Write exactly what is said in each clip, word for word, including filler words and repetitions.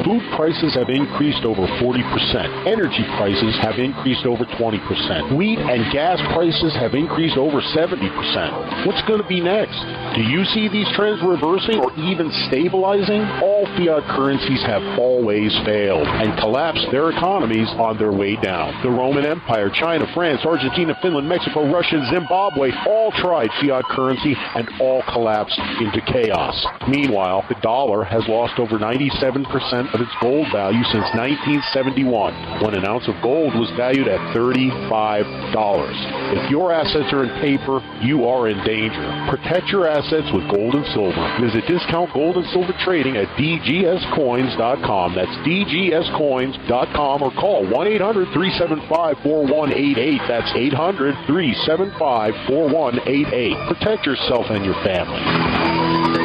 Food prices have increased over forty percent. Energy prices have increased over twenty percent. Wheat and gas prices have increased over seventy percent. What's going to be next? Do you see these trends reversing or even stabilizing? All fiat currencies have always failed and collapsed their economies on their way down. The Roman Empire, China, France, Argentina, Finland, Mexico, Russia, Zimbabwe all tried fiat currency and all collapsed into chaos. Meanwhile, the dollar has lost over ninety-seven percent of its gold value since nineteen seventy-one, when an ounce of gold was valued at thirty-five dollars. If your assets are in paper, you are in danger. Protect your assets with gold and silver. Visit Discount Gold and Silver Trading at d g s coins dot com. That's d g s coins dot com, or call one eight hundred three seven five four one eight eight. That's eight hundred three seven five four one eight eight. Protect yourself and your family.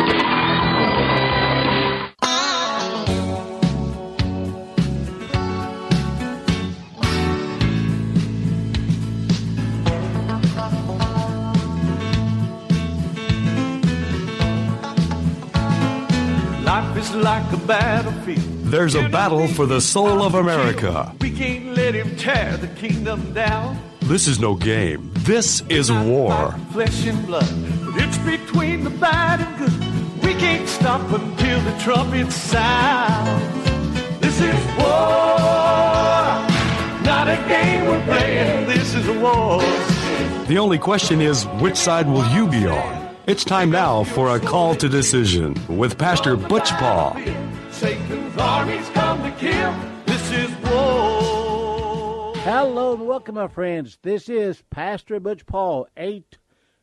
Like a battlefield. There's a battle for the soul of America. We can't let him tear the kingdom down. This is no game. This is war. Flesh and blood, but it's between the bad and good. We can't stop until the trumpet sounds. This is war, not a game we're playing. This is a war. The only question is, which side will you be on? It's time now for a call to decision with Pastor Butch Paul. Satan's armies come to kill. This is war. Hello and welcome, my friends. This is Pastor Butch Paul, eighth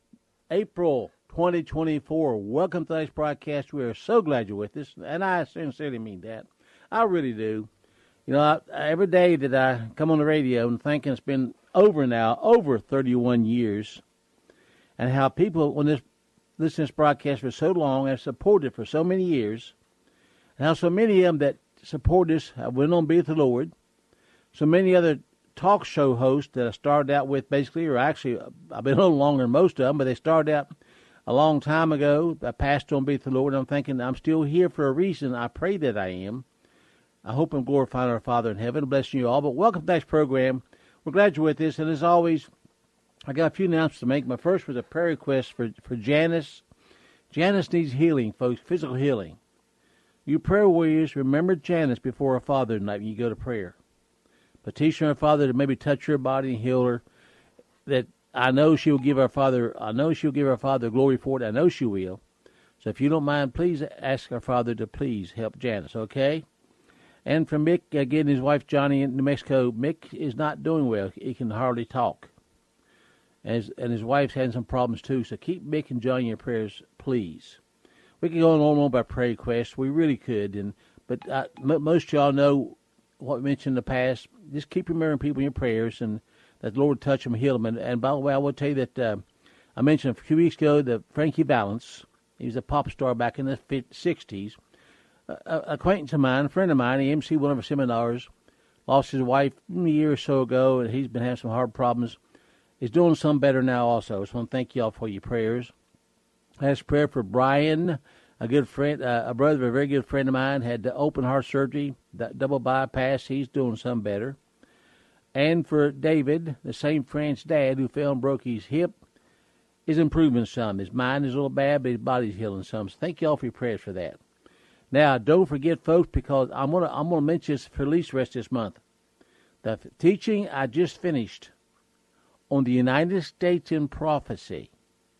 April twenty twenty-four. Welcome to today's broadcast. We are so glad you're with us, and I sincerely mean that. I really do. You know, I, every day that I come on the radio and thinking it's been over now, over thirty-one years, and how people, when this listen to this broadcast for so long, have supported it for so many years, and how so many of them that support us have went on to be with the Lord. So many other talk show hosts that I started out with, basically, or actually, I've been on longer than most of them, but they started out a long time ago. I passed on to be with the Lord, and I'm thinking, I'm still here for a reason. I pray that I am. I hope I'm glorifying our Father in heaven, blessing you all. But welcome to tonight's program. We're glad you're with us, and as always, I got a few announcements to make. My first was a prayer request for, for Janice. Janice needs healing, folks, physical healing. You prayer warriors, remember Janice before her Father tonight when you go to prayer. Petition her Father to maybe touch her body and heal her. That I know she'll give our Father, I know she'll give our Father glory for it. I know she will. So if you don't mind, please ask our Father to please help Janice, okay? And for Mick, again, his wife Johnny in New Mexico, Mick is not doing well. He can hardly talk. And his, and his wife's having some problems too, so keep Mick and Johnny in your prayers, please. We could go on and on by prayer requests. We really could, and but uh, m- most of y'all know what we mentioned in the past. Just keep remembering people in your prayers, and that the Lord will touch them and heal them. And, and by the way, I will tell you that uh, I mentioned a few weeks ago that Frankie Valance, he was a pop star back in the sixties. Uh, an acquaintance of mine, a friend of mine, he emceed one of our seminars, lost his wife a year or so ago, and he's been having some hard problems. He's doing some better now also. So I want to thank you all for your prayers. I asked prayer for Brian, a good friend, uh, a brother of a very good friend of mine, had the open heart surgery, that double bypass. He's doing some better. And for David, the same friend's dad who fell and broke his hip, is improving some. His mind is a little bad, but his body's healing some. So thank you all for your prayers for that. Now, don't forget, folks, because I'm gonna I'm gonna mention this for at least the rest of this month. The teaching I just finished on the United States in prophecy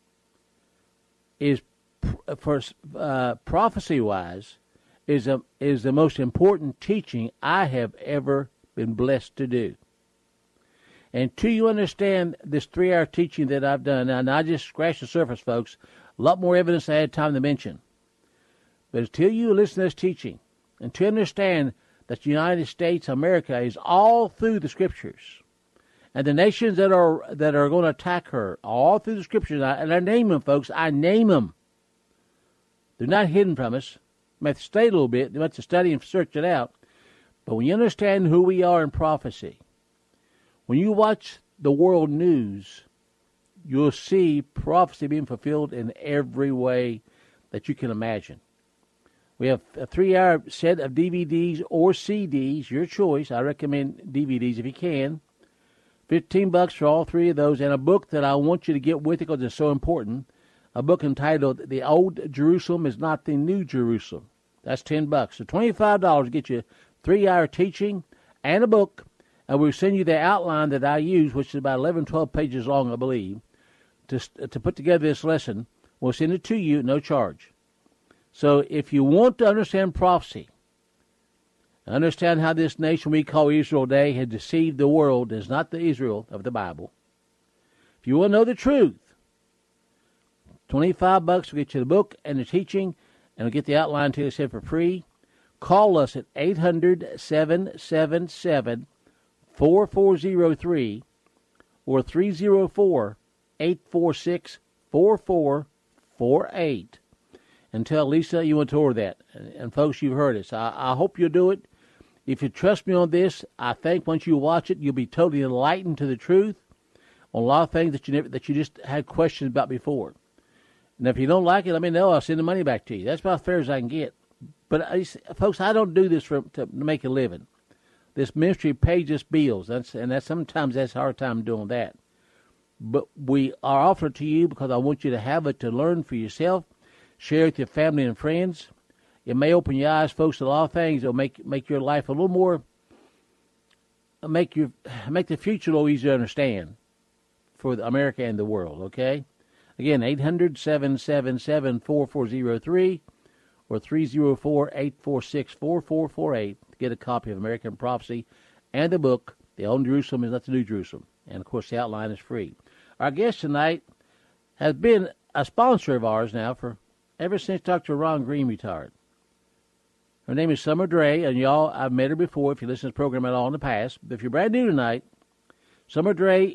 is, for uh, prophecy-wise, is a, is the most important teaching I have ever been blessed to do. And till you understand this three-hour teaching that I've done, and I just scratched the surface, folks, a lot more evidence I had time to mention. But until you listen to this teaching, and to understand that the United States, America, is all through the Scriptures, and the nations that are that are going to attack her, all through the Scriptures, and I name them, folks, I name them. They're not hidden from us. You have to study a little bit. You have to study and search it out. But when you understand who we are in prophecy, when you watch the world news, you'll see prophecy being fulfilled in every way that you can imagine. We have a three-hour set of D V Ds or C Ds, your choice. I recommend D V Ds if you can. Fifteen bucks for all three of those, and a book that I want you to get with it because it's so important. A book entitled "The Old Jerusalem Is Not the New Jerusalem." That's ten bucks. So twenty-five dollars to get you three-hour teaching and a book, and we'll send you the outline that I use, which is about eleven, twelve pages long, I believe, to to put together this lesson. We'll send it to you, no charge. So if you want to understand prophecy, understand how this nation we call Israel today has deceived the world, is not the Israel of the Bible. If you want to know the truth, twenty-five bucks will get you the book and the teaching, and we'll get the outline to you sent for free. Call us at eight hundred, seven seven seven, four four zero three or three zero four, eight four six, four four four eight. And tell Lisa you want to order that. And, and folks, you've heard it. So I, I hope you'll do it. If you trust me on this, I think once you watch it, you'll be totally enlightened to the truth on a lot of things that you never, that you just had questions about before. And if you don't like it, let me know. I'll send the money back to you. That's about as fair as I can get. But, I, folks, I don't do this for to make a living. This ministry pays us bills, that's, and that's sometimes that's a hard time doing that. But we are offering it to you because I want you to have it to learn for yourself, share with your family and friends. It may open your eyes, folks, to a lot of things. It'll make make your life a little more, make your make the future a little easier to understand for America and the world, okay? Again, eight hundred, seven seven seven, four four zero three or three zero four, eight four six, four four four eight to get a copy of American Prophecy and the book, The Old Jerusalem Is Not the New Jerusalem. And, of course, the outline is free. Our guest tonight has been a sponsor of ours now for ever since Doctor Ron Green retired. Her name is Summer Dray, and y'all, I've met her before if you listen to the program at all in the past. But if you're brand new tonight, Summer Dray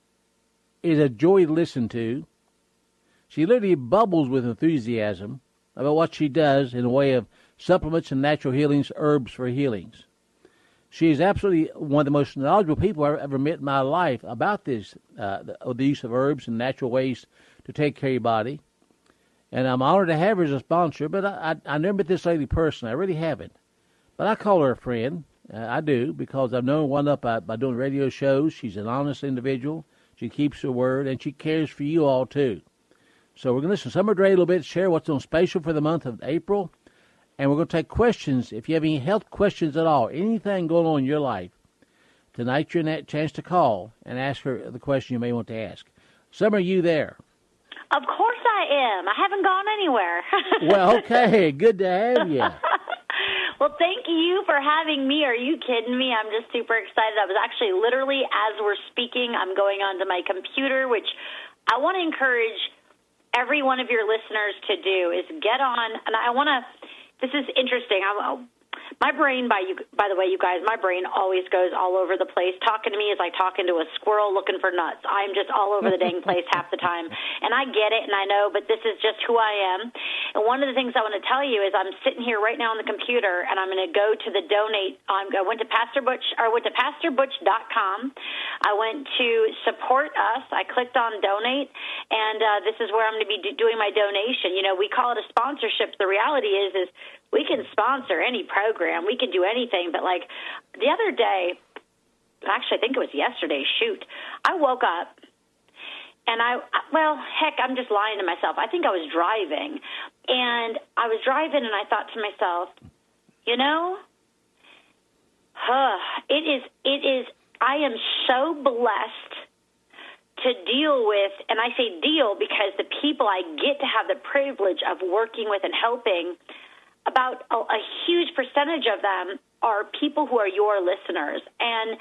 is a joy to listen to. She literally bubbles with enthusiasm about what she does in the way of supplements and natural healings, herbs for healings. She is absolutely one of the most knowledgeable people I've ever met in my life about this, uh, the, the use of herbs and natural ways to take care of your body. And I'm honored to have her as a sponsor, but I, I, I never met this lady personally. I really haven't. But I call her a friend. Uh, I do, because I've known her one up by, by doing radio shows. She's an honest individual. She keeps her word, and she cares for you all, too. So we're going to listen to Summer Dray a little bit, share what's on special for the month of April. And we're going to take questions. If you have any health questions at all, anything going on in your life, tonight's your chance to call and ask her the question you may want to ask. Summer, are you there? Of course I am. I haven't gone anywhere. Well, okay. Good to have you. Well, thank you for having me. Are you kidding me? I'm just super excited. I was actually literally, as we're speaking, I'm going onto my computer, which I want to encourage every one of your listeners to do, is get on, and I want to, this is interesting. I, my brain, by you, by the way, you guys, my brain always goes all over the place. Talking to me is like talking to a squirrel looking for nuts. I'm just all over the dang place half the time. And I get it, and I know, but this is just who I am. And one of the things I want to tell you is I'm sitting here right now on the computer, and I'm going to go to the donate. Um, I went to Pastor Butch, or went to pastor butch dot com. I went to support us. I clicked on donate, and uh, this is where I'm going to be do- doing my donation. You know, we call it a sponsorship. The reality is, is we can sponsor any program. We can do anything. But, like, the other day, actually, I think it was yesterday, shoot, I woke up, and I, well, heck, I'm just lying to myself. I think I was driving, and I was driving, and I thought to myself, you know, huh, it is, it is, I am so blessed to deal with, and I say deal because the people I get to have the privilege of working with and helping, about a, a huge percentage of them are people who are your listeners. And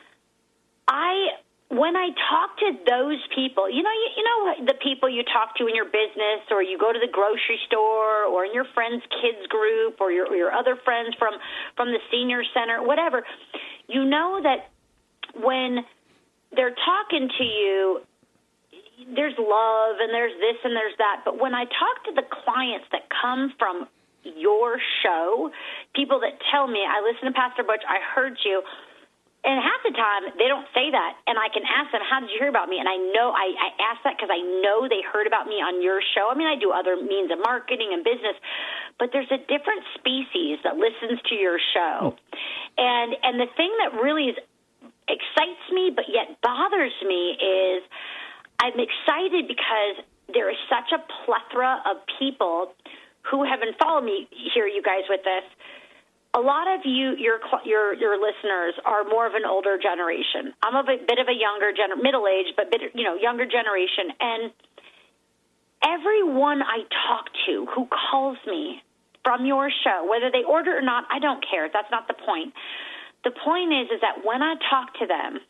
I, when I talk to those people, you know, you, you know the people you talk to in your business, or you go to the grocery store, or in your friend's kids group, or your, or your other friends from, from the senior center, whatever, you know that when they're talking to you, there's love and there's this and there's that. But when I talk to the clients that come from your show, people that tell me, I listen to Pastor Butch, I heard you, And half the time, they don't say that, and I can ask them, how did you hear about me? And I know I, I ask that because I know they heard about me on your show. I mean, I do other means of marketing and business, but there's a different species that listens to your show. And and the thing that really is, excites me but yet bothers me is I'm excited because there is such a plethora of people who have been following me here, you guys, with this. A lot of you, your your your listeners, are more of an older generation. I'm a bit, bit of a younger, gener- middle-aged, but bit, you know, younger generation. And everyone I talk to who calls me from your show, whether they order or not, I don't care. That's not the point. The point is, is that when I talk to them,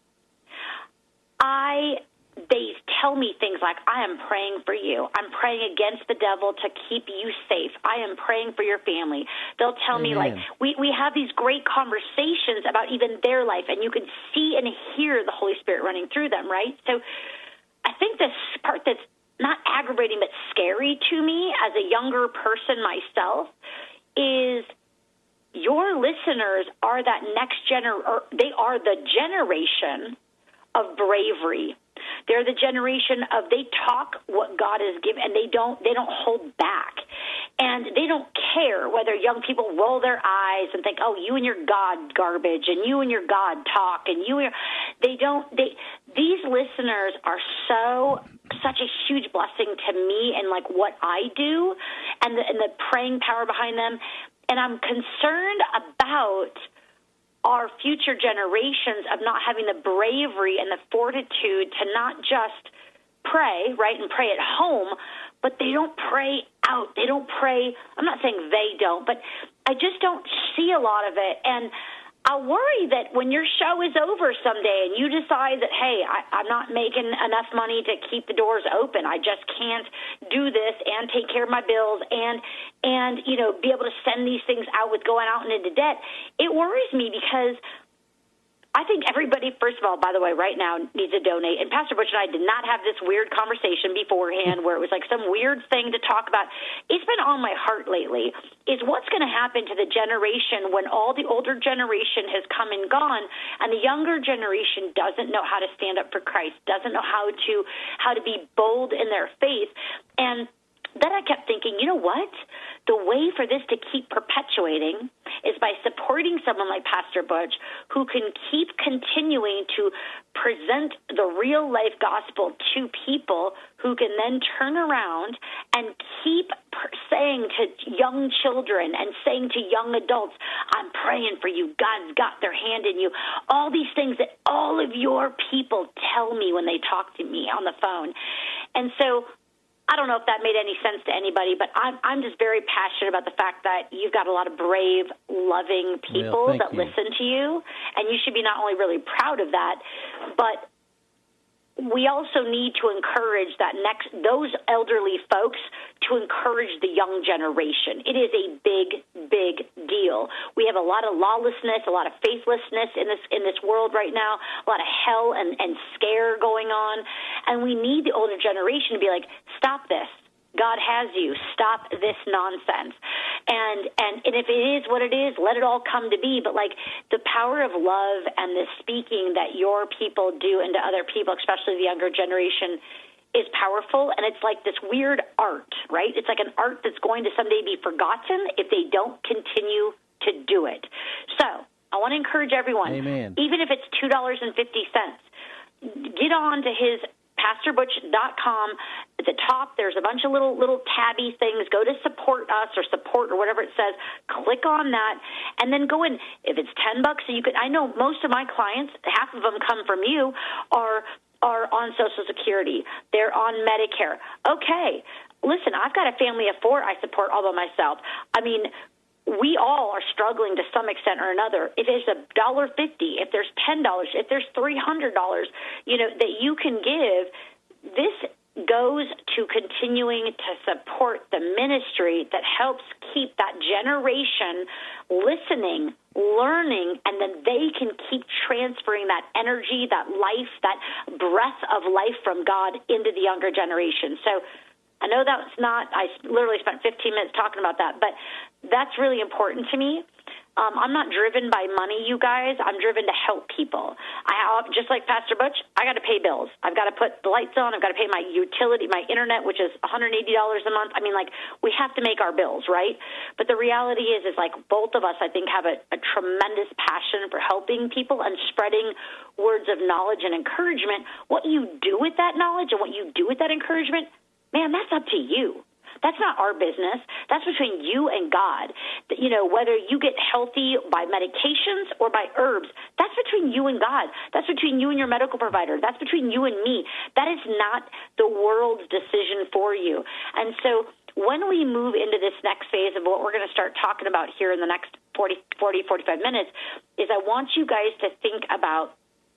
I they tell me things like, I am praying for you. I'm praying against the devil to keep you safe. I am praying for your family. They'll tell Amen. me, like, we, we have these great conversations about even their life, and you can see and hear the Holy Spirit running through them, right? So I think this part that's not aggravating but scary to me as a younger person myself is your listeners are that next gener- or they are the generation of bravery. They're the generation of they talk what God has given, and they don't they don't hold back, and they don't care whether young people roll their eyes and think, oh, you and your God garbage, and you and your God talk, and you and your, they don't they these listeners are so such a huge blessing to me and like what I do, and the, and the praying power behind them, and I'm concerned about our future generations of not having the bravery and the fortitude to not just pray, right, and pray at home, but they don't pray out. They don't pray. I'm not saying they don't, but I just don't see a lot of it. And I worry that when your show is over someday and you decide that, hey, I, I'm not making enough money to keep the doors open, I just can't do this and take care of my bills and, and you know, be able to send these things out with going out and into debt, it worries me because I think everybody, first of all, by the way, right now needs to donate. And Pastor Butch and I did not have this weird conversation beforehand where it was like some weird thing to talk about. It's been on my heart lately is what's going to happen to the generation when all the older generation has come and gone and the younger generation doesn't know how to stand up for Christ, doesn't know how to how to be bold in their faith. And then I kept thinking, you know what? The way for this to keep perpetuating is by supporting someone like Pastor Butch who can keep continuing to present the real-life gospel to people who can then turn around and keep saying to young children and saying to young adults, I'm praying for you. God's got their hand in you. All these things that all of your people tell me when they talk to me on the phone. And so I don't know if that made any sense to anybody, but I'm I'm just very passionate about the fact that you've got a lot of brave, loving people well, that you. listen to you, and you should be not only really proud of that, but we also need to encourage that next those elderly folks to encourage the young generation. It is a big, big deal. We have a lot of lawlessness, a lot of faithlessness in this in this world right now, a lot of hell and, and scare going on, and we need the older generation to be like, stop this. God has you. Stop this nonsense. And, and and if it is what it is, let it all come to be. But, like, the power of love and the speaking that your people do into other people, especially the younger generation, is powerful. And it's like this weird art, right? It's like an art that's going to someday be forgotten if they don't continue to do it. So I want to encourage everyone, Amen. Even if it's two dollars and fifty cents, get on to his pastor butch dot com. At the top, there's a bunch of little little tabby things. Go to support us or support or whatever it says. Click on that, and then go in. If it's ten bucks, so you could. I know most of my clients, half of them come from you, are are on Social Security. They're on Medicare. Okay, listen, I've got a family of four I support all by myself. I mean, we all are struggling to some extent or another. If it's a dollar fifty, if there's ten dollars, if there's three hundred dollars, you know, that you can give, this goes to continuing to support the ministry that helps keep that generation listening, learning, and then they can keep transferring that energy, that life, that breath of life from God into the younger generation. So I know that's not, I literally spent fifteen minutes talking about that, but that's really important to me. Um, I'm not driven by money, you guys. I'm driven to help people. I just like Pastor Butch, I got to pay bills. I've got to put the lights on. I've got to pay my utility, my internet, which is one hundred eighty dollars a month. I mean, like, we have to make our bills, right? But the reality is, is like both of us, I think, have a, a tremendous passion for helping people and spreading words of knowledge and encouragement. What you do with that knowledge and what you do with that encouragement, man, that's up to you. That's not our business. That's between you and God. You know, whether you get healthy by medications or by herbs, that's between you and God. That's between you and your medical provider. That's between you and me. That is not the world's decision for you. And so when we move into this next phase of what we're going to start talking about here in the next forty, forty, forty-five minutes, is I want you guys to think about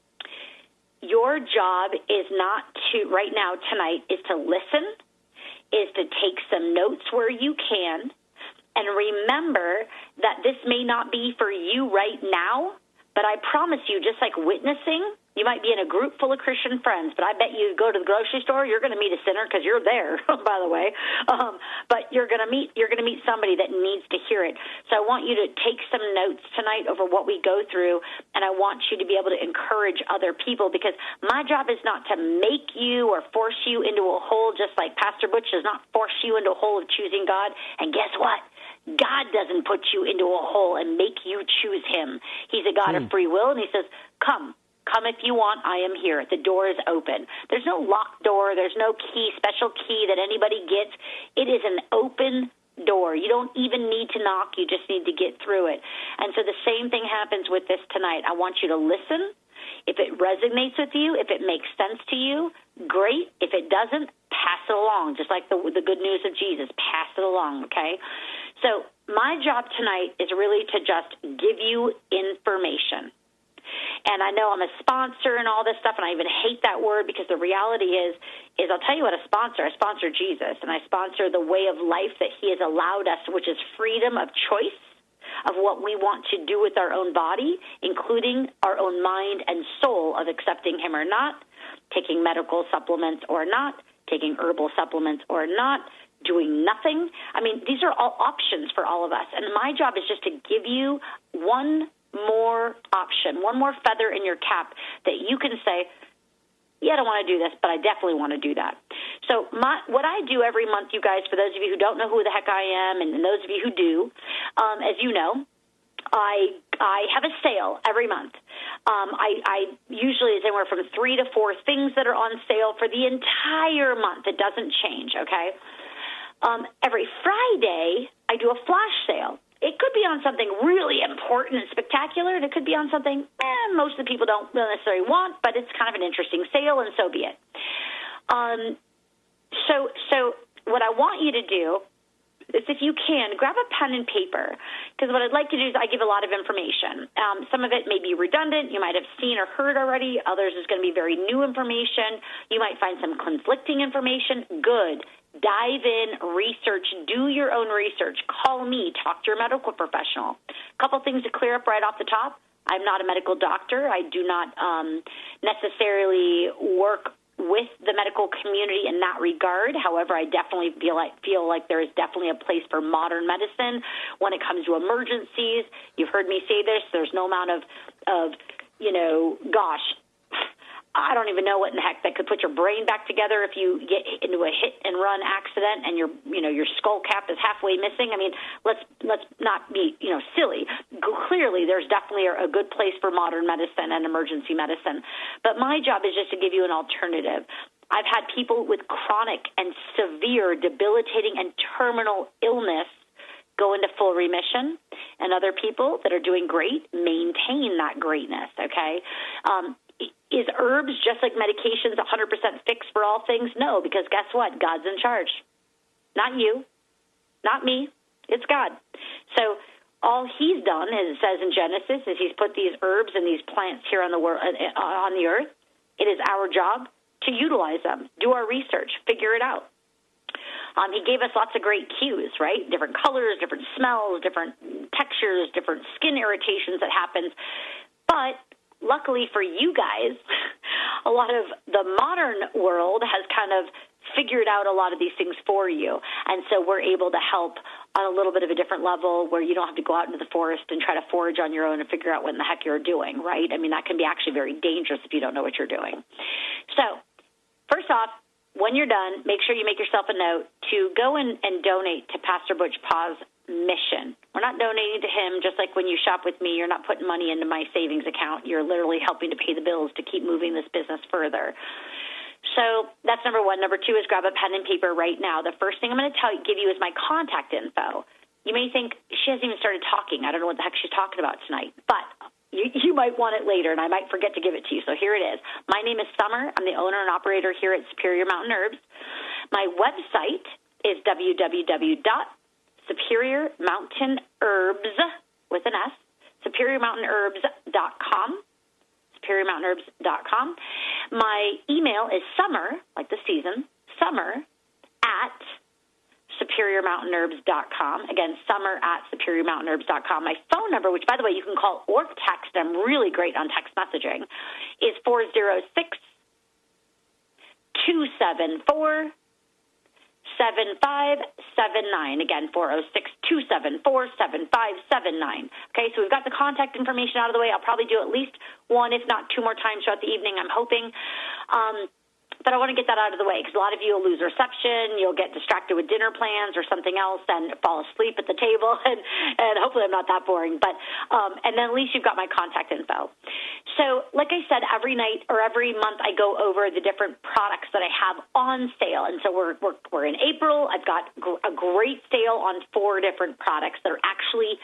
your job is not to, right now, tonight, is to listen, is to take some notes where you can, and remember that this may not be for you right now, but I promise you, just like witnessing, you might be in a group full of Christian friends, but I bet you go to the grocery store, you're going to meet a sinner because you're there, by the way. Um, but you're going to meet you're going to meet somebody that needs to hear it. So I want you to take some notes tonight over what we go through, and I want you to be able to encourage other people, because my job is not to make you or force you into a hole, just like Pastor Butch does not force you into a hole of choosing God. And guess what? God doesn't put you into a hole and make you choose him. He's a God mm. of free will, and he says, come. Come if you want, I am here. The door is open. There's no locked door. There's no key, special key that anybody gets. It is an open door. You don't even need to knock. You just need to get through it. And so the same thing happens with this tonight. I want you to listen. If it resonates with you, if it makes sense to you, great. If it doesn't, pass it along, just like the, the good news of Jesus. Pass it along, okay? So my job tonight is really to just give you information. And I know I'm a sponsor and all this stuff, and I even hate that word, because the reality is, is I'll tell you what I sponsor. I sponsor Jesus, and I sponsor the way of life that he has allowed us, which is freedom of choice of what we want to do with our own body, including our own mind and soul, of accepting him or not, taking medical supplements or not, taking herbal supplements or not, doing nothing. I mean, these are all options for all of us, and my job is just to give you one more option, one more feather in your cap that you can say, yeah, I don't want to do this, but I definitely want to do that. So my, what I do every month, you guys, for those of you who don't know who the heck I am, and, and those of you who do, um, as you know, I I have a sale every month. Um, I, I usually is anywhere from three to four things that are on sale for the entire month. It doesn't change, okay? Um, every Friday, I do a flash sale. It could be on something really important and spectacular, and it could be on something eh, most of the people don't necessarily want, but it's kind of an interesting sale, and so be it. Um, so, so what I want you to do is, if you can, grab a pen and paper, because what I'd like to do is I give a lot of information. Um, some of it may be redundant. You might have seen or heard already. Others is going to be very new information. You might find some conflicting information. Good. Dive in, research, do your own research. Call me, talk to your medical professional. A couple things to clear up right off the top. I'm not a medical doctor. I do not um, necessarily work with the medical community in that regard. However, I definitely feel like feel like there is definitely a place for modern medicine when it comes to emergencies. You've heard me say this. There's no amount of, of you know, gosh, I don't even know what in the heck that could put your brain back together if you get into a hit and run accident and your, you know, your skull cap is halfway missing. I mean, let's let's not be, you know, silly. Clearly, there's definitely a good place for modern medicine and emergency medicine. But my job is just to give you an alternative. I've had people with chronic and severe, debilitating, and terminal illness go into full remission, and other people that are doing great maintain that greatness, okay? Um, Is herbs, just like medications, one hundred percent fix for all things? No, because guess what? God's in charge. Not you. Not me. It's God. So all he's done, as it says in Genesis, is he's put these herbs and these plants here on the world, on the earth. It is our job to utilize them, do our research, figure it out. Um, he gave us lots of great cues, right? Different colors, different smells, different textures, different skin irritations that happens. But luckily for you guys, a lot of the modern world has kind of figured out a lot of these things for you. And so we're able to help on a little bit of a different level where you don't have to go out into the forest and try to forage on your own and figure out what in the heck you're doing, right? I mean, that can be actually very dangerous if you don't know what you're doing. So first off, when you're done, make sure you make yourself a note to go in and donate to Pastor Butch Pah's mission. We're not donating to him just like when you shop with me. You're not putting money into my savings account. You're literally helping to pay the bills to keep moving this business further. So that's number one. Number two is grab a pen and paper right now. The first thing I'm going to tell you, give you is my contact info. You may think she hasn't even started talking. I don't know what the heck she's talking about tonight, but you, you might want it later, and I might forget to give it to you. So here it is. My name is Summer. I'm the owner and operator here at Superior Mountain Herbs. My website is w w w dot superior mountain herbs with an S, superior mountain herbs dot com. superior mountain herbs dot com. My email is summer, like the season, summer at superior mountain herbs dot com. Again, summer at superior mountain herbs dot com. My phone number, which, by the way, you can call or text, I'm really great on text messaging, is four oh six, two seven four, seven five seven nine. Again, four oh six, two seven four, seven five seven nine. Okay, so we've got the contact information out of the way. I'll probably do at least one, if not two more times throughout the evening, I'm hoping. Um, but I want to get that out of the way because a lot of you will lose reception. You'll get distracted with dinner plans or something else and fall asleep at the table. And, and hopefully I'm not that boring. But um, and then at least you've got my contact info. So like I said, every night or every month I go over the different products that I have on sale. And so we're we're, we're in April. I've got a great sale on four different products that are actually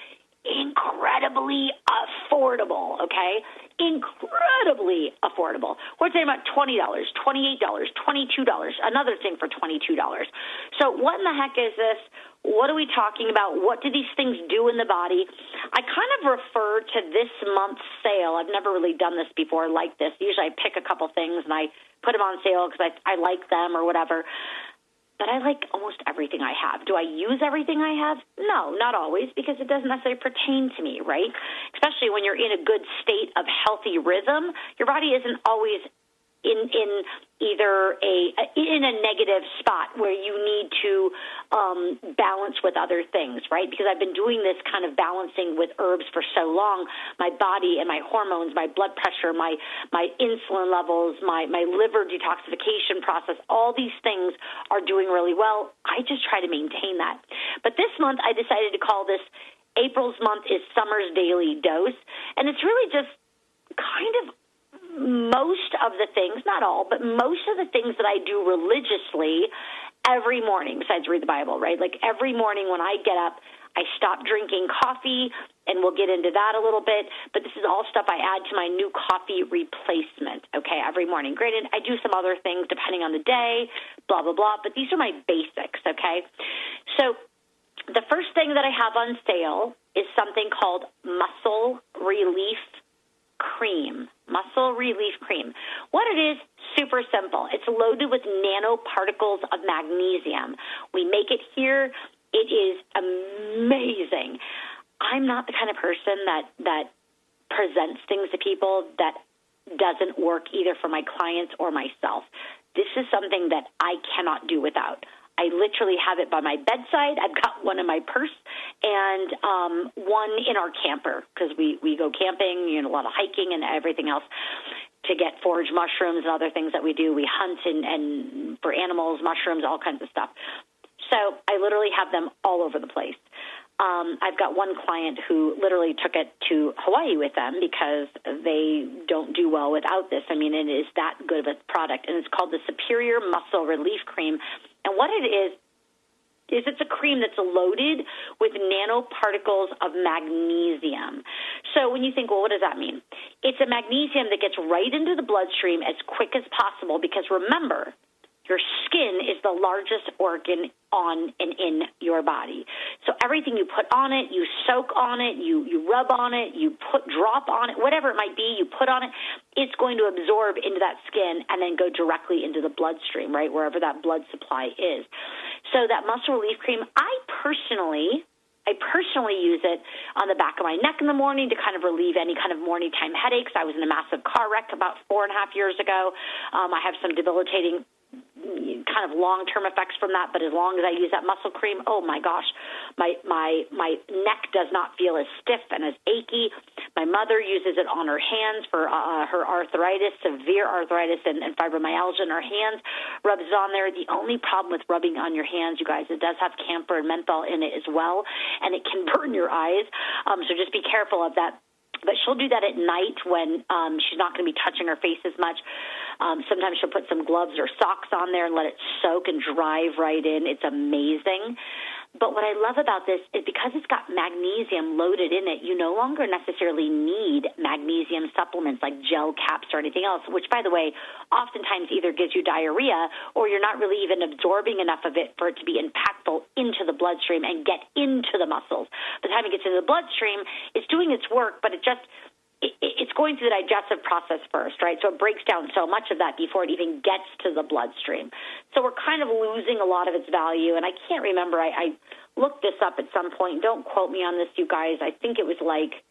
incredibly affordable, okay? Incredibly affordable. We're talking about twenty dollars, twenty-eight dollars, twenty-two dollars, another thing for twenty-two dollars. So what in the heck is this? What are we talking about? What do these things do in the body? I kind of refer to this month's sale. I've never really done this before like this. Usually I pick a couple things and I put them on sale because I, I like them or whatever. But I like almost everything I have. Do I use everything I have? No, not always, because it doesn't necessarily pertain to me, right? Especially when you're in a good state of healthy rhythm, your body isn't always in in either a in a negative spot where you need to um, balance with other things, right? Because I've been doing this kind of balancing with herbs for so long, my body and my hormones, my blood pressure, my my insulin levels, my my liver detoxification process, all these things are doing really well. I just try to maintain that. But this month, I decided to call this April's month is Summer's Daily Dose, and it's really just kind of most of the things, not all, but most of the things that I do religiously every morning, besides read the Bible, right? Like every morning when I get up, I stop drinking coffee, and we'll get into that a little bit, but this is all stuff I add to my new coffee replacement, okay, every morning. Granted, I do some other things depending on the day, blah, blah, blah, but these are my basics, okay? So the first thing that I have on sale is something called Muscle Relief Cream. Muscle Relief Cream. What it is, super simple. It's loaded with nanoparticles of magnesium. We make it here. It is amazing. I'm not the kind of person that, that presents things to people that doesn't work either for my clients or myself. This is something that I cannot do without. I literally have it by my bedside. I've got one in my purse and um, one in our camper because we, we go camping, you know, a lot of hiking and everything else to get forage mushrooms and other things that we do. We hunt and, and for animals, mushrooms, all kinds of stuff. So I literally have them all over the place. Um, I've got one client who literally took it to Hawaii with them because they don't do well without this. I mean, it is that good of a product, and it's called the Superior Muscle Relief Cream. And what it is, is it's a cream that's loaded with nanoparticles of magnesium. So when you think, well, what does that mean? It's a magnesium that gets right into the bloodstream as quick as possible because, remember, your skin is the largest organ on and in your body. So everything you put on it, you soak on it, you, you rub on it, you put drop on it, whatever it might be, you put on it, it's going to absorb into that skin and then go directly into the bloodstream, right, wherever that blood supply is. So that Muscle Relief Cream, I personally... I personally use it on the back of my neck in the morning to kind of relieve any kind of morning time headaches. I was in a massive car wreck about four and a half years ago. Um, I have some debilitating kind of long-term effects from that, but as long as I use that muscle cream, oh my gosh, my my my neck does not feel as stiff and as achy. My mother uses it on her hands for uh, her arthritis, severe arthritis and, and fibromyalgia in her hands, rubs it on there. The only problem with rubbing on your hands, you guys, it does have camphor and menthol in it as well, and it can burn your eyes, um, so just be careful of that. But she'll do that at night when um, she's not going to be touching her face as much. Um, sometimes she'll put some gloves or socks on there and let it soak and drive right in. It's amazing. But what I love about this is because it's got magnesium loaded in it, you no longer necessarily need magnesium supplements like gel caps or anything else, which, by the way, oftentimes either gives you diarrhea or you're not really even absorbing enough of it for it to be impactful into the bloodstream and get into the muscles. By the time it gets into the bloodstream, it's doing its work, but it just it, it's going through the digestive process first, right? So it breaks down so much of that before it even gets to the bloodstream. So we're kind of losing a lot of its value, and I can't remember. I, I looked this up at some point. Don't quote me on this, you guys. I think it was like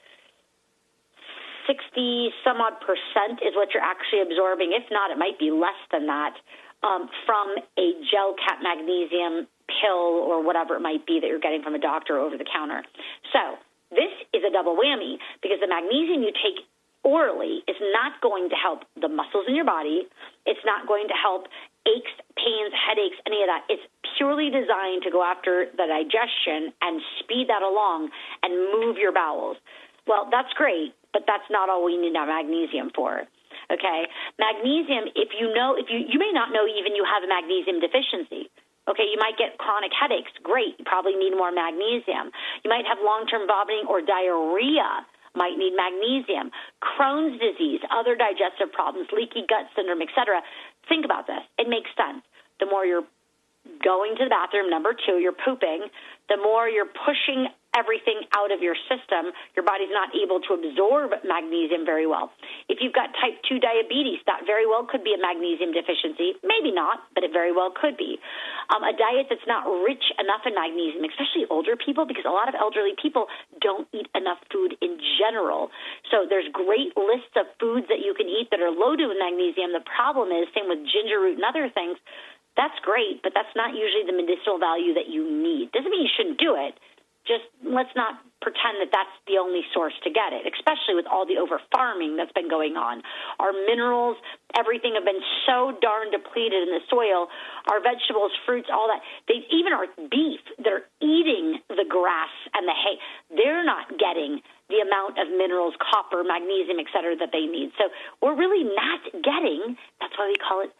sixty some odd percent is what you're actually absorbing. If not, it might be less than that um, from a gel cap magnesium pill or whatever it might be that you're getting from a doctor over the counter. So this is a double whammy because the magnesium you take orally is not going to help the muscles in your body. It's not going to help aches, pains, headaches, any of that. It's purely designed to go after the digestion and speed that along and move your bowels. Well, that's great, but that's not all we need our magnesium for. Okay? Magnesium, if you know, if you, you may not know even you have a magnesium deficiency. Okay, you might get chronic headaches. Great. You probably need more magnesium. You might have long-term vomiting or diarrhea. Might need magnesium. Crohn's disease, other digestive problems, leaky gut syndrome, et cetera. Think about this. It makes sense. The more you're going to the bathroom, number two, you're pooping, the more you're pushing everything out of your system, your body's not able to absorb magnesium very well. If you've got type two diabetes, that very well could be a magnesium deficiency. Maybe not, but it very well could be. Um, a diet that's not rich enough in magnesium, especially older people, because a lot of elderly people don't eat enough food in general. So there's great lists of foods that you can eat that are loaded with magnesium. The problem is, same with ginger root and other things, that's great, but that's not usually the medicinal value that you need. Doesn't mean you shouldn't do it. Just let's not pretend that that's the only source to get it, especially with all the over-farming that's been going on. Our minerals, everything have been so darn depleted in the soil. Our vegetables, fruits, all that. They, even our beef, they're eating the grass and the hay. They're not getting the amount of minerals, copper, magnesium, et cetera, that they need. So we're really not getting, that's why we call it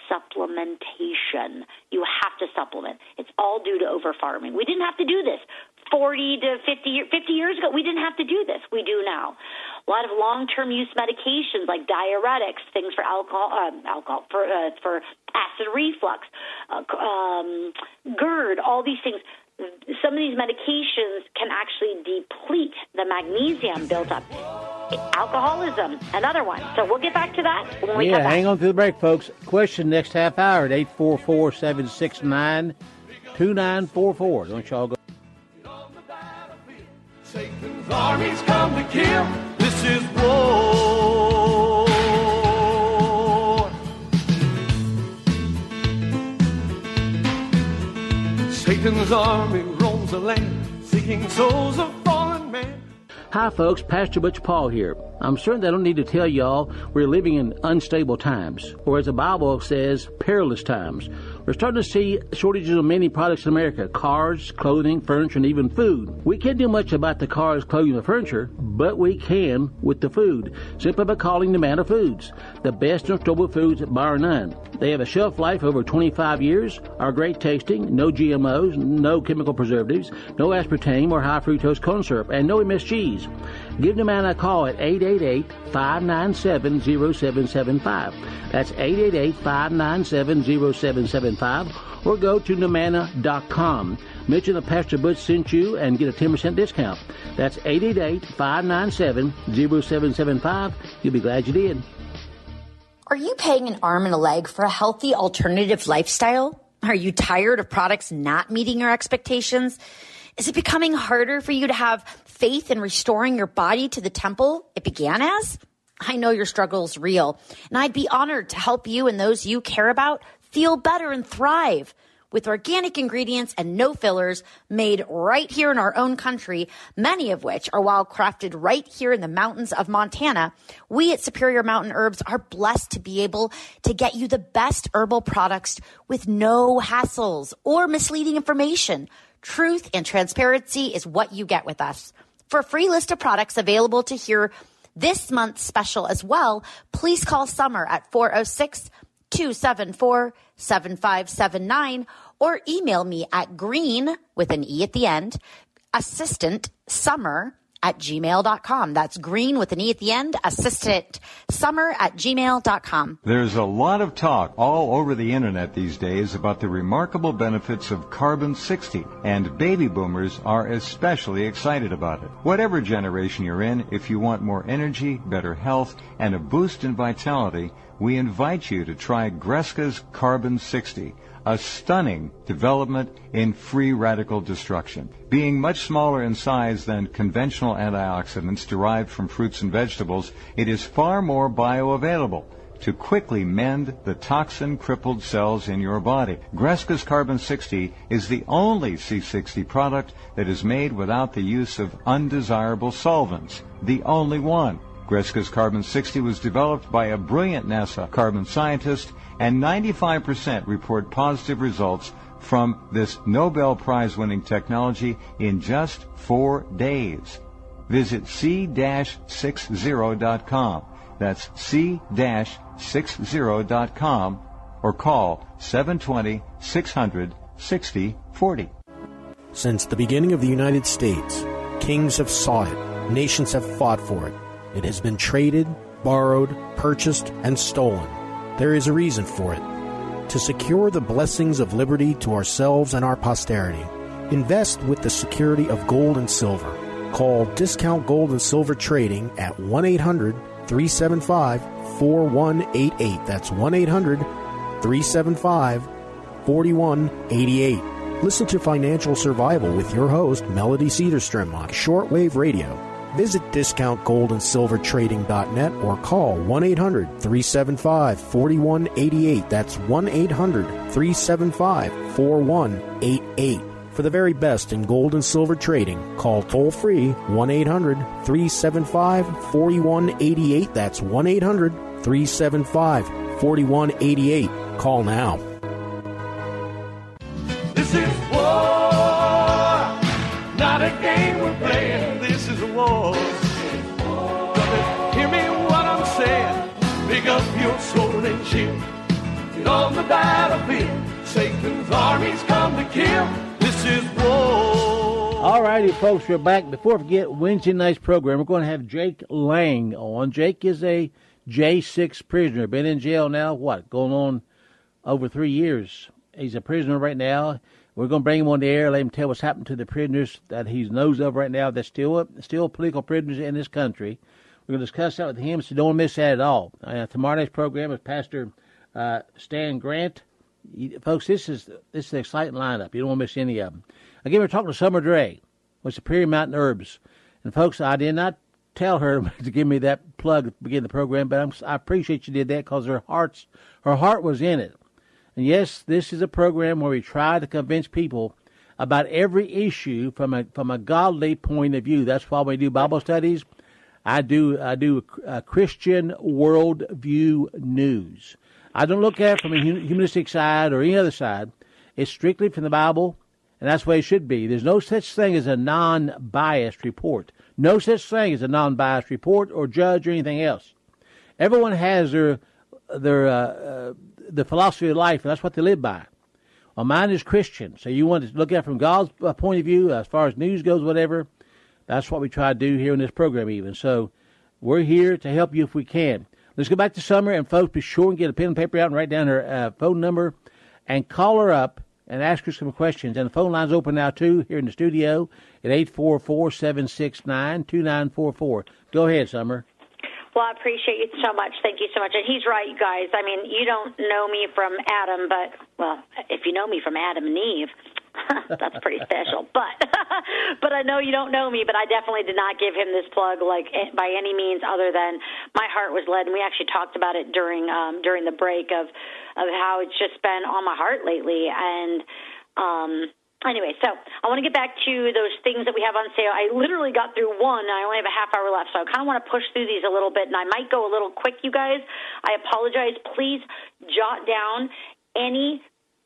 supplementation. You have to supplement. It's all due to over-farming. We didn't have to do this forty to fifty, fifty years ago. We didn't have to do this. We do now. A lot of long-term use medications like diuretics, things for alcohol, um, alcohol for uh, for acid reflux, uh, um, GERD, all these things. Some of these medications can actually deplete the magnesium built up. Alcoholism, another one. So we'll get back to that when we yeah, come back. hang on through the break, folks. Question next half hour at eight four four, seven six nine, two nine four four. Don't y'all go. Satan's armies come to kill. This is war. Satan's army roams the land, seeking souls of fallen man. Hi, folks. Pastor Butch Paul here. I'm certain that I don't need to tell y'all we're living in unstable times, or as the Bible says, perilous times. We're starting to see shortages of many products in America: cars, clothing, furniture, and even food. We can't do much about the cars, clothing, and furniture, but we can with the food, simply by calling Nomana Foods, the best in storable foods bar none. They have a shelf life over twenty-five years, are great tasting, no G M Os, no chemical preservatives, no aspartame or high fructose corn syrup, and no M S Gs. Give Nomana a call at eight eight eight, five nine seven, zero seven seven five. That's eight eight eight, five nine seven, zero seven seven five, or go to Nomana dot com. Mention that Pastor Butch sent you and get a ten percent discount. That's eight eight eight, five nine seven, zero seven seven five. You'll be glad you did. Are you paying an arm and a leg for a healthy alternative lifestyle? Are you tired of products not meeting your expectations? Is it becoming harder for you to have faith in restoring your body to the temple it began as? I know your struggle is real, and I'd be honored to help you and those you care about feel better, and thrive. With organic ingredients and no fillers made right here in our own country, many of which are wild crafted right here in the mountains of Montana, we at Superior Mountain Herbs are blessed to be able to get you the best herbal products with no hassles or misleading information. Truth and transparency is what you get with us. For a free list of products available to hear this month's special as well, please call Summer at four oh six, two seven four, seven five seven nine or email me at green with an E at the end, assistant summer at gmail dot com. That's green with an E at the end, assistant summer at gmail dot com. There's a lot of talk all over the internet these days about the remarkable benefits of carbon sixty, and baby boomers are especially excited about it. Whatever generation you're in, if you want more energy, better health, and a boost in vitality, we invite you to try Greska's Carbon sixty, a stunning development in free radical destruction. Being much smaller in size than conventional antioxidants derived from fruits and vegetables, it is far more bioavailable to quickly mend the toxin-crippled cells in your body. Greska's Carbon sixty is the only C sixty product that is made without the use of undesirable solvents. The only one. Greska's Carbon sixty was developed by a brilliant NASA carbon scientist, and ninety-five percent report positive results from this Nobel Prize-winning technology in just four days. Visit C sixty dot com. That's C sixty dot com or call seven two zero, six hundred, sixty forty. Since the beginning of the United States, kings have sought it, nations have fought for it. It has been traded, borrowed, purchased, and stolen. There is a reason for it. To secure the blessings of liberty to ourselves and our posterity, invest with the security of gold and silver. Call Discount Gold and Silver Trading at one eight hundred, three seven five, four one eight eight. That's one eight hundred, three seven five, four one eight eight. Listen to Financial Survival with your host, Melody Cedarstrom, on shortwave radio. Visit discount gold and silver trading dot net or call one eight hundred, three seven five, four one eight eight. That's one eight hundred, three seven five, four one eight eight. For the very best in gold and silver trading, call toll-free one eight hundred, three seven five, four one eight eight. That's one eight hundred, three seven five, four one eight eight. Call now. This is war, not a game we're playing. This is a war. Brother, hear me what I'm saying. Pick up your sword and shield. Get on the battlefield. Satan's armies come to kill. This is war. All righty, folks, we're back. Before I forget, Wednesday night's program, we're going to have Jake Lang on. Jake is a J six prisoner. Been in jail now, what, going on over three years. He's a prisoner right now. We're going to bring him on the air, let him tell what's happened to the prisoners that he knows of right now that's still still political prisoners in this country. We're going to discuss that with him, so don't miss that at all. Uh, tomorrow night's program is Pastor uh, Stan Grant. You, folks, this is this is an exciting lineup. You don't want to miss any of them. Again, we're talking to Summer Dray with Superior Mountain Herbs. And, folks, I did not tell her to give me that plug at the beginning of the program, but I'm, I appreciate you did that because her, heart's, her heart was in it. And yes, this is a program where we try to convince people about every issue from a from a godly point of view. That's why we do Bible studies. I do I do a Christian worldview news. I don't look at it from a humanistic side or any other side. It's strictly from the Bible, and that's the way it should be. There's no such thing as a non-biased report. No such thing as a non-biased report or judge or anything else. Everyone has their their uh, uh, the philosophy of life, and that's what they live by. Well, mine is Christian, so you want to look at it from God's point of view as far as news goes, whatever. That's what we try to do here in this program even. So we're here to help you if we can. Let's go back to Summer, and folks, be sure and get a pen and paper out and write down her uh, phone number and call her up and ask her some questions. And the phone line's open now, too, here in the studio at eight four four, seven six nine, two nine four four. Go ahead, Summer. Well, I appreciate you so much. Thank you so much. And he's right, you guys. I mean, you don't know me from Adam, but, well, if you know me from Adam and Eve, that's pretty special. But but I know you don't know me, but I definitely did not give him this plug, like, by any means other than my heart was led. And we actually talked about it during um, during the break of, of how it's just been on my heart lately. And, um Anyway, so I want to get back to those things that we have on sale. I literally got through one, and I only have a half hour left, so I kind of want to push through these a little bit, and I might go a little quick, you guys. I apologize. Please jot down any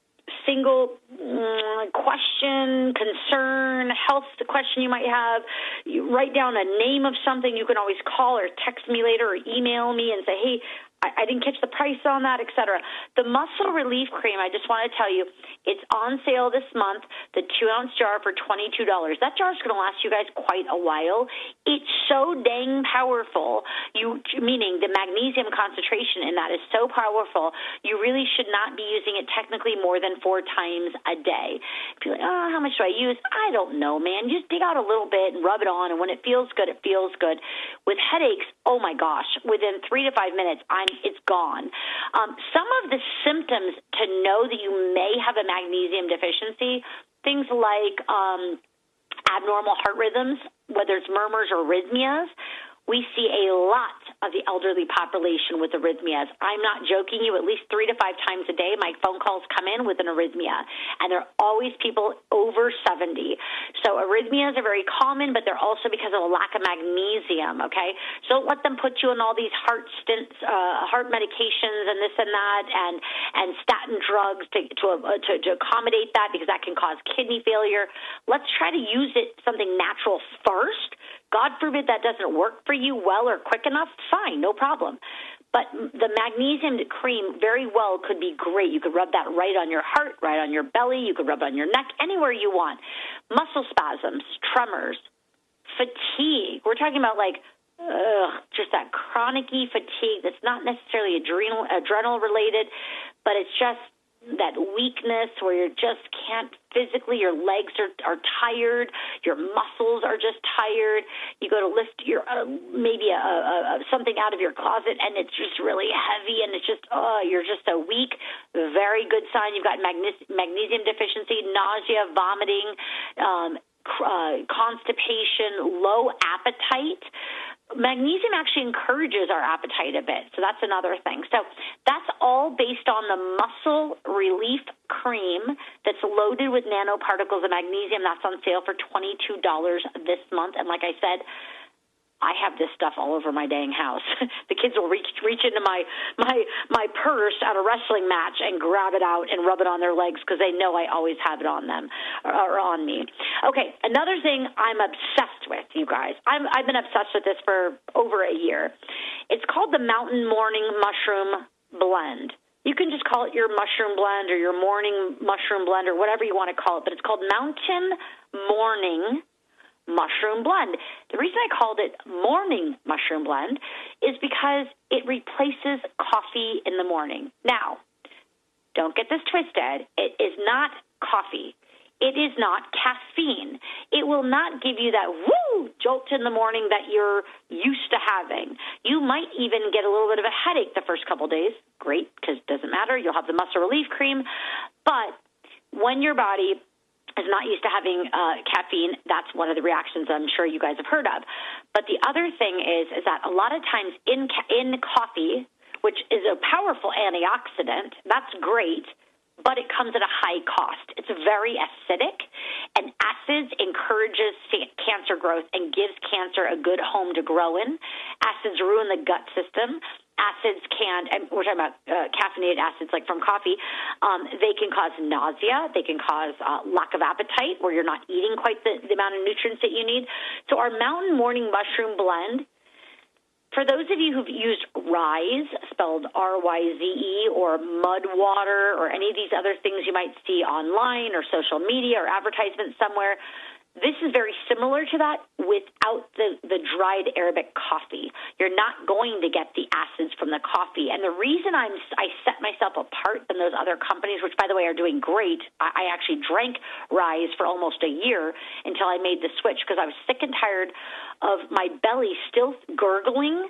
single mm, question, concern, health question you might have. You write down a name of something. You can always call or text me later or email me and say, hey, I, I didn't catch the price on that, et cetera. The Muscle Relief Cream, I just want to tell you, it's on sale this month, the two-ounce jar for twenty-two dollars. That jar is going to last you guys quite a while. It's so dang powerful, you meaning the magnesium concentration in that is so powerful, you really should not be using it technically more than four times a day. If you're like, oh, how much do I use? I don't know, man. You just dig out a little bit and rub it on, and when it feels good, it feels good. With headaches, oh, my gosh, within three to five minutes, I'm it's gone. Um, some of the symptoms to know that you may have a magnesium deficiency, things like um, abnormal heart rhythms, whether it's murmurs or arrhythmias. We see a lot of the elderly population with arrhythmias. I'm not joking you, at least three to five times a day, my phone calls come in with an arrhythmia, and they're always people over seventy. So arrhythmias are very common, but they're also because of a lack of magnesium, okay? So don't let them put you on all these heart stints, uh, heart medications and this and that, and, and statin drugs to, to, uh, to, to accommodate that, because that can cause kidney failure. Let's try to use it something natural first. God forbid that doesn't work for you well or quick enough, fine, no problem. But the magnesium cream very well could be great. You could rub that right on your heart, right on your belly. You could rub it on your neck, anywhere you want. Muscle spasms, tremors, fatigue. We're talking about like ugh, just that chronic-y fatigue that's not necessarily adrenal, adrenal related, but it's just that weakness where you just can't physically, your legs are, are tired, your muscles are just tired. You go to lift your uh, maybe a, a, a, something out of your closet, and it's just really heavy, and it's just, oh, you're just so weak. Very good sign you've got magne- magnesium deficiency, nausea, vomiting, um, uh, constipation, low appetite. Magnesium actually encourages our appetite a bit, so that's another thing. So that's all based on the Muscle Relief Cream that's loaded with nanoparticles of magnesium. That's on sale for twenty-two dollars this month, and like I said, I have this stuff all over my dang house. The kids will reach reach into my my my purse at a wrestling match and grab it out and rub it on their legs because they know I always have it on them or, or on me. Okay, another thing I'm obsessed with, you guys. I'm, I've been obsessed with this for over a year. It's called the Mountain Morning Mushroom Blend. You can just call it your mushroom blend or your morning mushroom blend or whatever you want to call it, but it's called Mountain Morning Mushroom Blend. The reason I called it Morning Mushroom Blend is because it replaces coffee in the morning. Now, don't get this twisted. It is not coffee. It is not caffeine. It will not give you that woo jolt in the morning that you're used to having. You might even get a little bit of a headache the first couple days. Great, because it doesn't matter. You'll have the Muscle Relief Cream. But when your body is not used to having uh, caffeine, that's one of the reactions I'm sure you guys have heard of. But the other thing is, is that a lot of times in ca- in coffee, which is a powerful antioxidant, that's great, but it comes at a high cost. It's very acidic, and acids encourages cancer growth and gives cancer a good home to grow in. Acids ruin the gut system. Acids can, and we're talking about uh, caffeinated acids like from coffee, um, they can cause nausea. They can cause uh, lack of appetite where you're not eating quite the, the amount of nutrients that you need. So our Mountain Morning Mushroom Blend, for those of you who've used Rise, spelled R Y Z E, or Mud Water, or any of these other things you might see online or social media or advertisements somewhere, this is very similar to that without the, the dried Arabic coffee. You're not going to get the acids from the coffee. And the reason I'm, I set myself apart than those other companies, which, by the way, are doing great, I, I actually drank Rise for almost a year until I made the switch because I was sick and tired of my belly still gurgling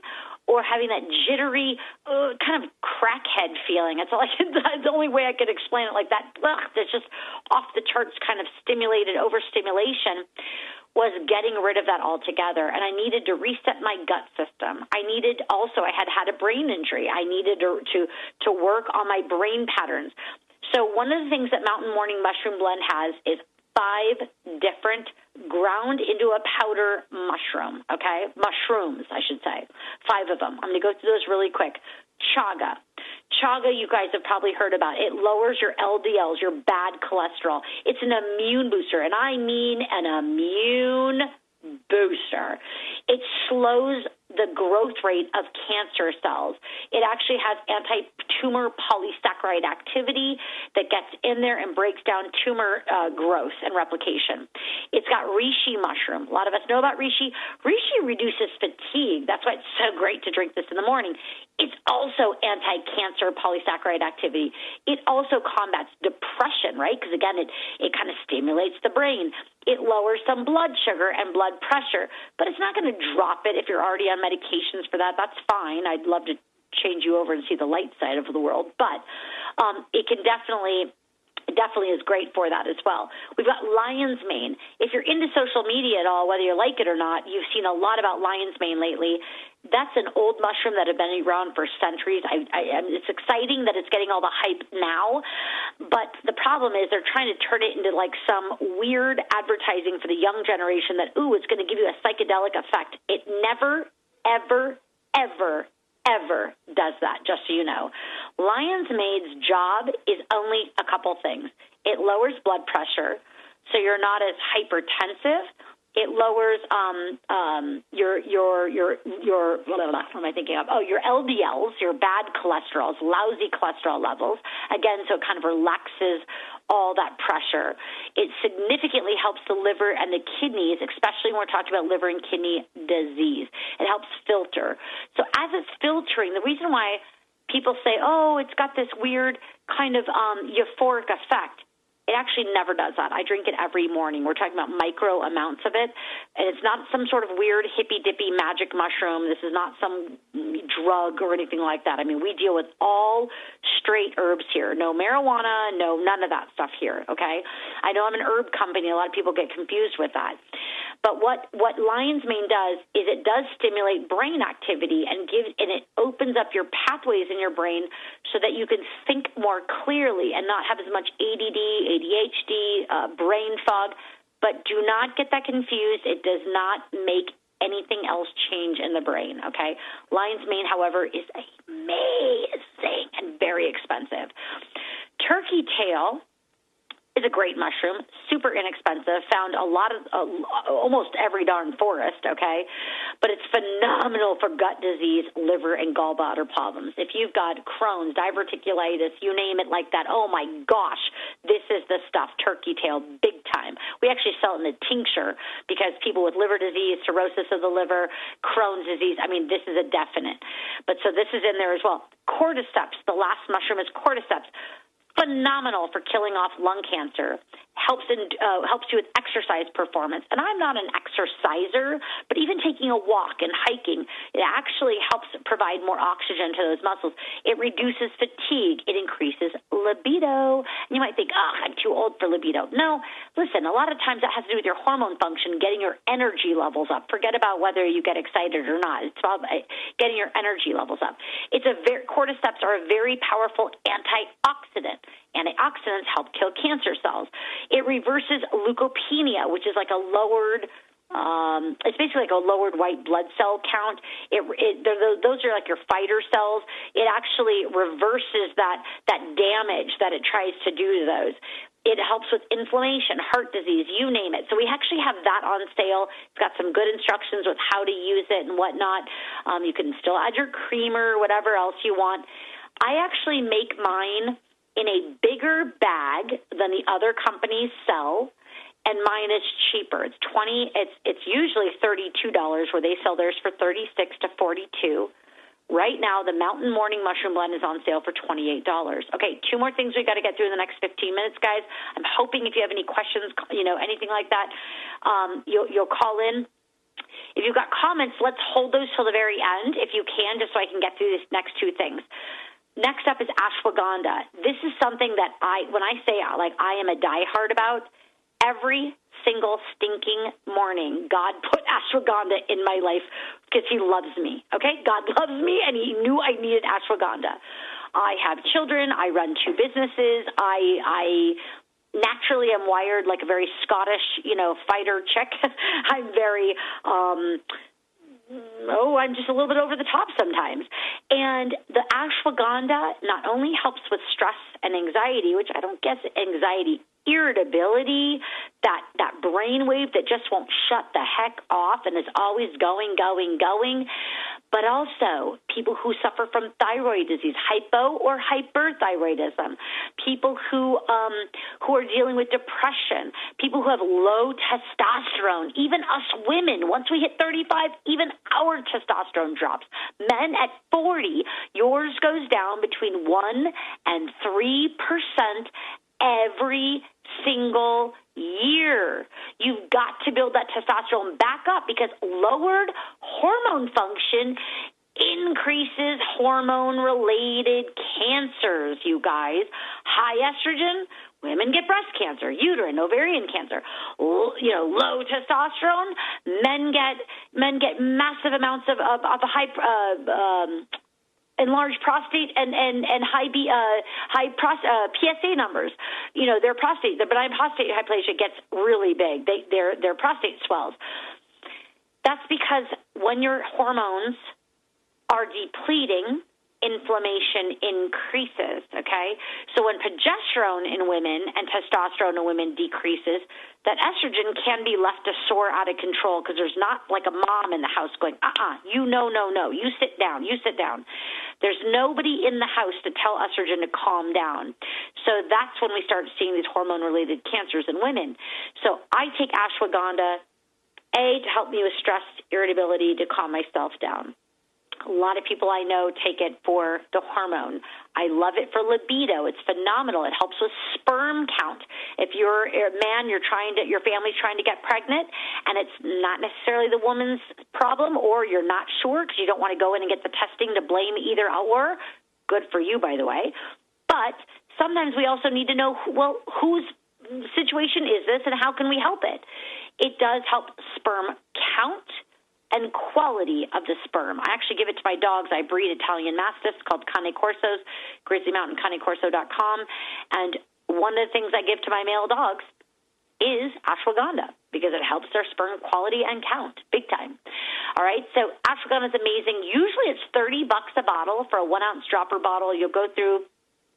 or having that jittery uh, kind of crackhead feeling. It's like it's the only way I could explain it, like that. Ugh, that's just off the charts kind of stimulated overstimulation. Was getting rid of that altogether, and I needed to reset my gut system. I needed also, I had had a brain injury. I needed to to, to work on my brain patterns. So one of the things that Mountain Morning Mushroom Blend has is five different ground into a powder mushroom, okay? Mushrooms, I should say. Five of them. I'm going to go through those really quick. Chaga. Chaga, you guys have probably heard about. It lowers your L D Ls, your bad cholesterol. It's an immune booster, and I mean an immune booster. It slows the growth rate of cancer cells. It actually has anti-tumor polysaccharide activity that gets in there and breaks down tumor uh, growth and replication. It's got reishi mushroom. A lot of us know about reishi. Reishi reduces fatigue. That's why it's so great to drink this in the morning. It's also anti-cancer polysaccharide activity. It also combats depression, right? Because, again, it, it kind of stimulates the brain. It lowers some blood sugar and blood pressure, but it's not going to drop it if you're already on medications for that. That's fine. I'd love to change you over and see the light side of the world, but um, it can definitely It definitely is great for that as well. We've got lion's mane. If you're into social media at all, whether you like it or not, you've seen a lot about lion's mane lately. That's an old mushroom that had been around for centuries. I, I, it's exciting that it's getting all the hype now, but the problem is they're trying to turn it into like some weird advertising for the young generation that, ooh, it's going to give you a psychedelic effect. It never, ever, ever, ever does that, just so you know. Lion's mane's job is only a couple things. It lowers blood pressure, so you're not as hypertensive. It lowers um, um, your your your your what am I thinking of? Oh, your L D Ls, your bad cholesterols, lousy cholesterol levels. Again, so it kind of relaxes all that pressure. It significantly helps the liver and the kidneys, especially when we're talking about liver and kidney disease. It helps filter. So as it's filtering, the reason why people say, oh, it's got this weird kind of um, euphoric effect, it actually never does that. I drink it every morning. We're talking about micro amounts of it. And it's not some sort of weird hippy-dippy magic mushroom. This is not some drug or anything like that. I mean, we deal with all straight herbs here. No marijuana, no none of that stuff here, okay? I know I'm an herb company. A lot of people get confused with that. But what, what lion's mane does is it does stimulate brain activity and gives and it opens up your pathways in your brain so that you can think more clearly and not have as much A D D, A D H D, uh, brain fog. But do not get that confused. It does not make anything else change in the brain, okay? Lion's mane, however, is amazing and very expensive. Turkey tail is a great mushroom, super inexpensive, found a lot of, uh, almost every darn forest, okay? But it's phenomenal for gut disease, liver, and gallbladder problems. If you've got Crohn's, diverticulitis, you name it like that, oh my gosh, this is the stuff, turkey tail, big time. We actually sell it in a tincture because people with liver disease, cirrhosis of the liver, Crohn's disease, I mean, this is a definite. But so this is in there as well. Cordyceps, the last mushroom is cordyceps. Phenomenal for killing off lung cancer, helps in, uh, helps you with exercise performance. And I'm not an exerciser, but even taking a walk and hiking, it actually helps provide more oxygen to those muscles. It reduces fatigue. It increases libido. And you might think, oh, I'm too old for libido. No, listen, a lot of times that has to do with your hormone function, getting your energy levels up. Forget about whether you get excited or not. It's about getting your energy levels up. It's a very, cordyceps are a very powerful antioxidant. Antioxidants help kill cancer cells. It reverses leukopenia, which is like a lowered, um, it's basically like a lowered white blood cell count. It, it those are like your fighter cells. It actually reverses that that damage that it tries to do to those. It helps with inflammation, heart disease, you name it. So we actually have that on sale. It's got some good instructions with how to use it and whatnot. Um, you can still add your creamer, whatever else you want. I actually make mine in a bigger bag than the other companies sell, and mine is cheaper. It's twenty. It's it's usually thirty-two dollars, where they sell theirs for thirty-six to forty-two. Right now, the Mountain Morning Mushroom Blend is on sale for twenty-eight dollars. Okay, two more things we got to get through in the next fifteen minutes, guys. I'm hoping if you have any questions, you know, anything like that, um, you'll you'll call in. If you've got comments, let's hold those till the very end if you can, just so I can get through these next two things. Next up is ashwagandha. This is something that I, when I say like I am a diehard about, every single stinking morning, God put ashwagandha in my life because he loves me, okay? God loves me, and he knew I needed ashwagandha. I have children. I run two businesses. I, I naturally am wired like a very Scottish, you know, fighter chick. I'm very, um, oh, I'm just a little bit over the top sometimes. And the ashwagandha not only helps with stress and anxiety, which I don't guess anxiety, irritability, that, that brain wave that just won't shut the heck off and is always going, going, going, but also people who suffer from thyroid disease, hypo or hyperthyroidism, people who um, who are dealing with depression, people who have low testosterone, even us women, once we hit thirty-five, even our testosterone drops. Men at forty, yours goes down between one and three percent every single year. You've got to build that testosterone back up because lowered hormone function increases hormone-related cancers, you guys. High estrogen, women get breast cancer, uterine, ovarian cancer. You know, low testosterone, men get men get massive amounts of, of, of high uh, um, enlarged prostate and, and, and high B, uh, high pros, uh, P S A numbers. You know, their prostate, their benign prostate hyperplasia gets really big. They, their, their prostate swells. That's because when your hormones are depleting, inflammation increases, okay? So when progesterone in women and testosterone in women decreases, that estrogen can be left to soar out of control because there's not like a mom in the house going, uh-uh, you no, no, no, you sit down, you sit down. There's nobody in the house to tell estrogen to calm down. So that's when we start seeing these hormone-related cancers in women. So I take ashwagandha, A, to help me with stress, irritability, to calm myself down. A lot of people I know take it for the hormone. I love it for libido. It's phenomenal. It helps with sperm count. If you're a man, you're trying to, your family's trying to get pregnant, and it's not necessarily the woman's problem, or you're not sure because you don't want to go in and get the testing to blame either or. Good for you, by the way. But sometimes we also need to know, well, whose situation is this, and how can we help it? It does help sperm count and quality of the sperm. I actually give it to my dogs. I breed Italian Mastiffs called Cane Corsos, Grizzly Mountain Cane Corso dot com. And one of the things I give to my male dogs is ashwagandha because it helps their sperm quality and count big time. All right, so ashwagandha is amazing. Usually it's thirty bucks a bottle for a one-ounce dropper bottle. You'll go through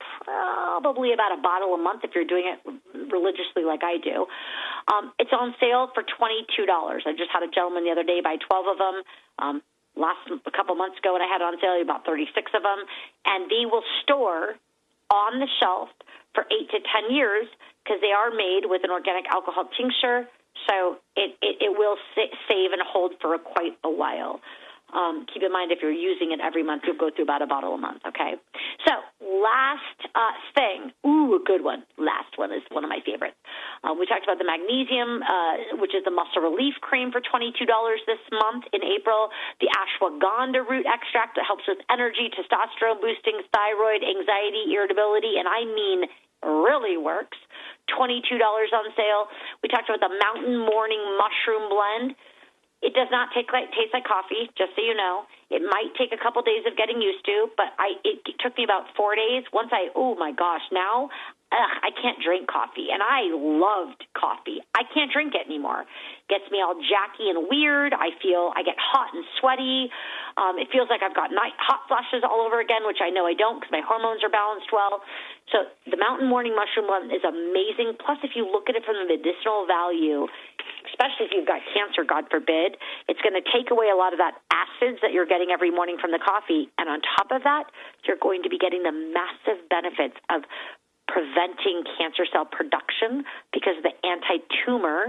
probably about a bottle a month if you're doing it religiously like I do. Um, it's on sale for twenty-two dollars. I just had a gentleman the other day buy twelve of them. Um, last a couple months ago when I had it on sale, about thirty-six of them. And they will store on the shelf for eight to ten years because they are made with an organic alcohol tincture. So it, it, it will save and hold for a, quite a while. Um, keep in mind, if you're using it every month, you'll go through about a bottle a month, okay? So last uh, thing, ooh, a good one. Last one is one of my favorites. Uh, we talked about the magnesium, uh, which is the muscle relief cream for twenty-two dollars this month in April. The ashwagandha root extract that helps with energy, testosterone boosting, thyroid, anxiety, irritability, and I mean really works. twenty-two dollars on sale. We talked about the Mountain Morning Mushroom Blend. It does not take like, taste like coffee, just so you know. It might take a couple days of getting used to, but I it took me about four days. Once I, oh, my gosh, now ugh, I can't drink coffee, and I loved coffee. I can't drink it anymore. It gets me all jacky and weird. I feel I get hot and sweaty. Um, it feels like I've got night hot flashes all over again, which I know I don't because my hormones are balanced well. So the Mountain Morning Mushroom Blend is amazing. Plus, if you look at it from the medicinal value, especially if you've got cancer, God forbid, it's going to take away a lot of that acids that you're getting every morning from the coffee. And on top of that, you're going to be getting the massive benefits of preventing cancer cell production because of the anti-tumor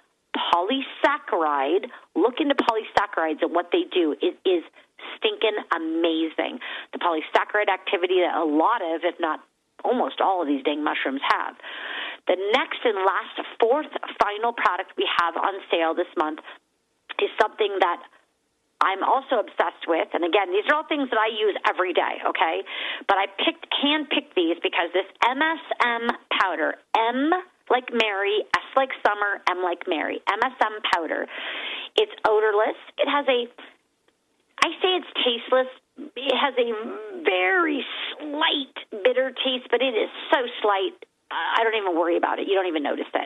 polysaccharide. Look into polysaccharides and what they do. It is stinking amazing. The polysaccharide activity that a lot of, if not almost all of these dang mushrooms have. The next and last, fourth, final product we have on sale this month is something that I'm also obsessed with. And again, these are all things that I use every day, okay? But I picked, hand-picked these because this M S M powder, M like Mary, S like summer, M like Mary, M S M powder. It's odorless. It has a, I say it's tasteless. It has a very slight bitter taste, but it is so slight, I don't even worry about it. You don't even notice it.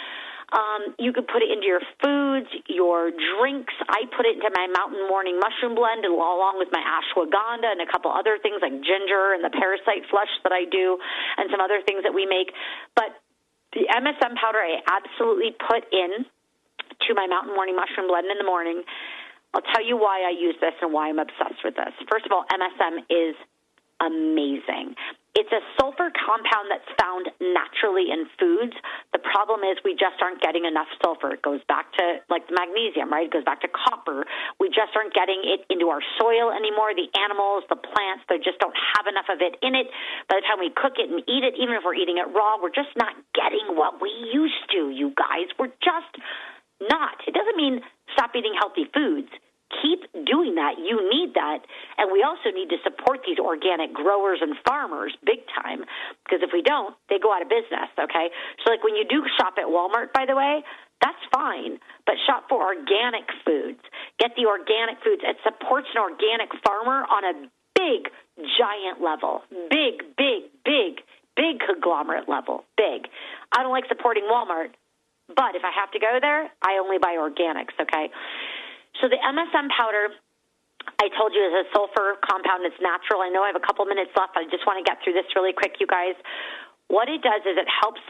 Um, you could put it into your foods, your drinks. I put it into my Mountain Morning Mushroom Blend along with my ashwagandha and a couple other things like ginger and the parasite flush that I do and some other things that we make. But the M S M powder I absolutely put in to my Mountain Morning Mushroom Blend in the morning. I'll tell you why I use this and why I'm obsessed with this. First of all, M S M is amazing. It's a sulfur compound that's found naturally in foods. The problem is we just aren't getting enough sulfur. It goes back to, like, the magnesium, right? It goes back to copper. We just aren't getting it into our soil anymore. The animals, the plants, they just don't have enough of it in it. By the time we cook it and eat it, even if we're eating it raw, we're just not getting what we used to, you guys. We're just not. It doesn't mean stop eating healthy foods. Keep doing that. You need that. And we also need to support these organic growers and farmers big time, because if we don't, they go out of business, okay? So, like, when you do shop at Walmart, by the way, that's fine, but shop for organic foods. Get the organic foods. It supports an organic farmer on a big, giant level. Big, big, big, big conglomerate level. Big. I don't like supporting Walmart, but if I have to go there, I only buy organics, okay? So the M S M powder, I told you, is a sulfur compound. It's natural. I know I have a couple minutes left. I just want to get through this really quick, you guys. What it does is it helps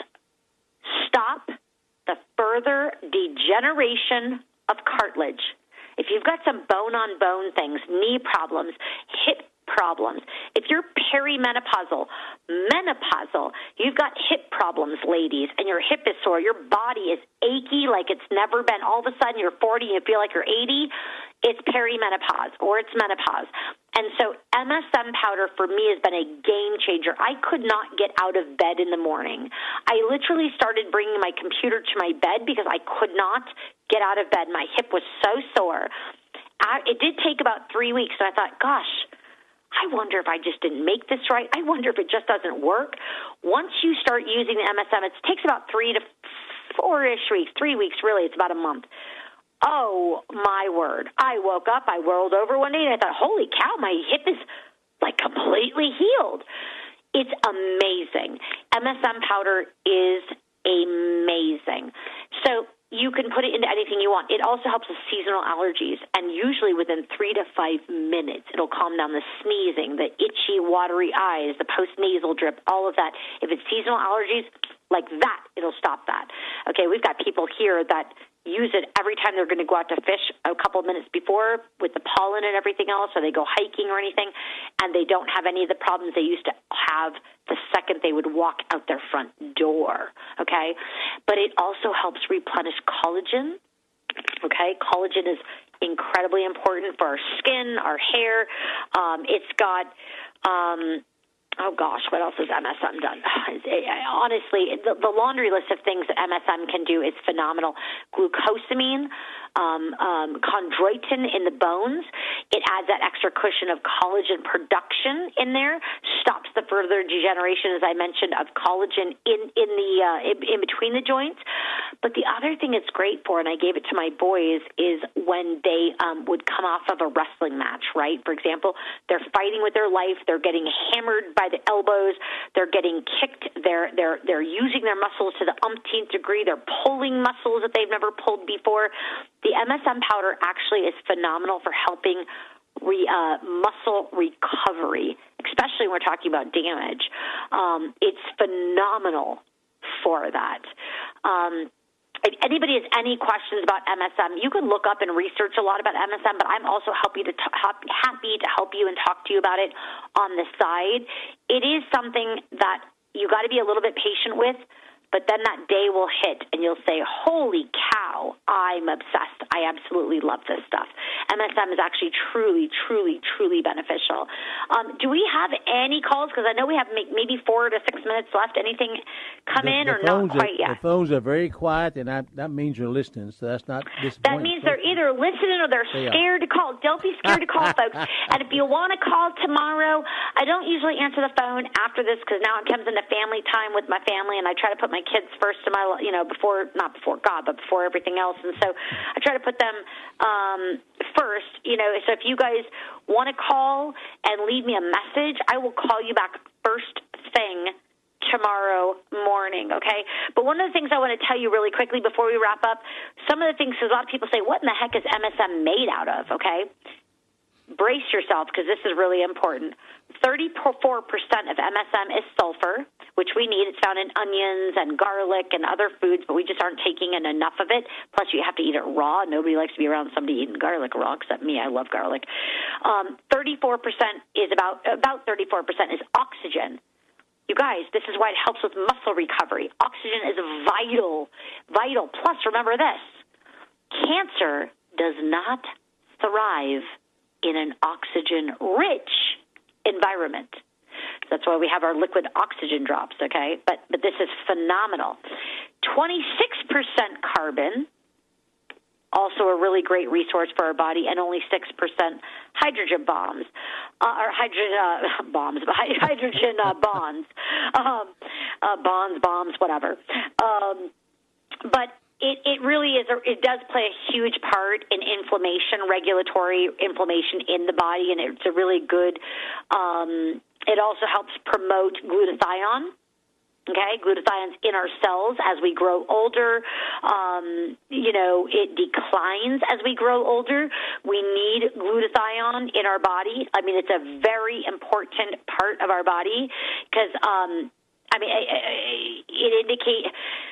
stop the further degeneration of cartilage. If you've got some bone-on-bone things, knee problems, hip problems, if you're perimenopausal, menopausal, you've got hip problems, ladies, and your hip is sore, your body is achy like it's never been, all of a sudden you're forty and you feel like you're eighty, it's perimenopause or it's menopause. And so M S M powder for me has been a game changer. I could not get out of bed in the morning. I literally started bringing my computer to my bed because I could not get out of bed. My hip was so sore. I, it did take about three weeks, and I thought, gosh, I wonder if I just didn't make this right. I wonder if it just doesn't work. Once you start using the M S M, it takes about three to four-ish weeks, three weeks really. It's about a month. Oh, my word. I woke up, I rolled over one day, and I thought, holy cow, my hip is, like, completely healed. It's amazing. M S M powder is amazing. So you can put it into anything you want. It also helps with seasonal allergies, and usually within three to five minutes, it'll calm down the sneezing, the itchy, watery eyes, the post-nasal drip, all of that. If it's seasonal allergies, like that, it'll stop that. Okay, we've got people here that use it every time they're going to go out to fish a couple of minutes before with the pollen and everything else, or they go hiking or anything, and they don't have any of the problems they used to have the second they would walk out their front door, okay? But it also helps replenish collagen, okay? Collagen is incredibly important for our skin, our hair. Um, it's got... Um, Oh, gosh, what else has M S M done? Honestly, the, the laundry list of things that M S M can do is phenomenal. Glucosamine, um, um, chondroitin in the bones. It adds that extra cushion of collagen production in there, stops the further degeneration, as I mentioned, of collagen in, in, the, uh, in, in between the joints. But the other thing it's great for, and I gave it to my boys, is when they um, would come off of a wrestling match, right? For example, they're fighting with their life. They're getting hammered by the elbows. They're getting kicked. They're, they're, they're using their muscles to the umpteenth degree. They're pulling muscles that they've never pulled before. The M S M powder actually is phenomenal for helping Re, uh, muscle recovery, especially when we're talking about damage. Um, it's phenomenal for that. Um, if anybody has any questions about M S M, you can look up and research a lot about M S M, but I'm also happy to, t- happy to help you and talk to you about it on the side. It is something that you got to be a little bit patient with, But then that day will hit, and you'll say, holy cow, I'm obsessed. I absolutely love this stuff. M S M is actually truly, truly, truly beneficial. Um, do we have any calls? Because I know we have maybe four to six minutes left. Anything come the, in the or not quite are, yet? The phones are very quiet, and I, that means you're listening, so that's not disappointing. That means they're either listening or they're they scared to call. Don't be scared to call, folks. And if you want to call tomorrow, I don't usually answer the phone after this because now it comes into family time with my family, and I try to put my kids first in my, you know, before, not before God, but before everything else. And so I try to put them um, first, you know. So if you guys want to call and leave me a message, I will call you back first thing tomorrow morning, okay? But one of the things I want to tell you really quickly before we wrap up, some of the things, because a lot of people say, what in the heck is M S M made out of, okay? Brace yourself, because this is really important. thirty-four percent of M S M is sulfur, which we need. It's found in onions and garlic and other foods, but we just aren't taking in enough of it. Plus, you have to eat it raw. Nobody likes to be around somebody eating garlic raw, except me. I love garlic. Um, thirty-four percent is about, about thirty-four percent is oxygen. You guys, this is why it helps with muscle recovery. Oxygen is vital, vital. Plus, remember this, cancer does not thrive in an oxygen-rich environment. That's why we have our liquid oxygen drops, okay? But but this is phenomenal. twenty-six percent carbon, also a really great resource for our body, and only six percent hydrogen bombs, uh, or hydrogen uh, bombs, hydrogen uh, bonds, um, uh, bonds, bombs, whatever. Um, but It, it really is, a, it does play a huge part in inflammation, regulatory inflammation in the body, and it's a really good, um, it also helps promote glutathione, okay? Glutathione's in our cells as we grow older. Um, you know, it declines as we grow older. We need glutathione in our body. I mean, it's a very important part of our body because, um, I mean, it, it indicates...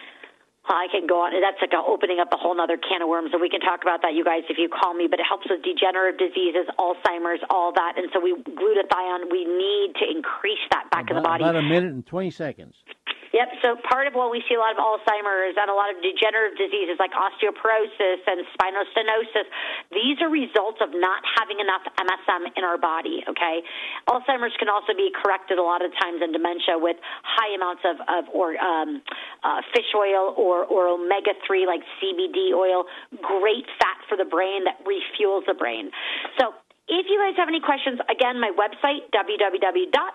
I can go on. That's like a, opening up a whole other can of worms, and we can talk about that, you guys, if you call me. But it helps with degenerative diseases, Alzheimer's, all that. And so we glutathione, we need to increase that back about, in the body. About a minute and twenty seconds. Yep, so part of what we see a lot of Alzheimer's and a lot of degenerative diseases like osteoporosis and spinal stenosis, these are results of not having enough M S M in our body, okay? Alzheimer's can also be corrected a lot of times in dementia with high amounts of, of or um, uh, fish oil or, or omega three like C B D oil, great fat for the brain that refuels the brain. So if you guys have any questions, again, my website, w w w dot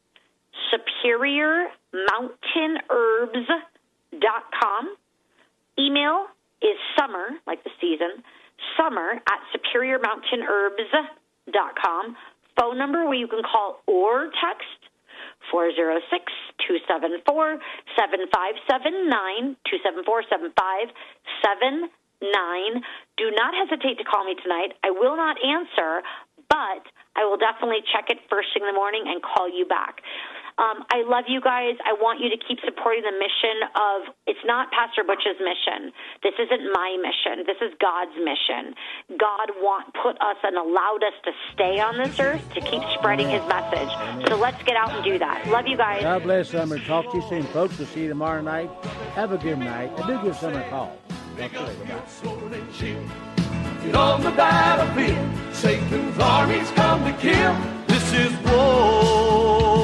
superior mountain herbs dot com. Email is summer, like the season, summer at superior mountain herbs dot com. Phone number where you can call or text four oh six, two seven four, seven five seven nine, two seven four, seven five seven nine. Do not hesitate to call me tonight. I will not answer, but I will definitely check it first thing in the morning and call you back. Um, I love you guys. I want you to keep supporting the mission of, it's not Pastor Butch's mission. This isn't my mission. This is God's mission. God want, put us and allowed us to stay on this earth to keep spreading his message. So let's get out and do that. Love you guys. God bless Summer. Talk to you soon, folks. We'll see you tomorrow night. Have a good night. And do give Summer a call. Talk to you later. Bye. Get on the battlefield. Satan's armies come to kill. This is war.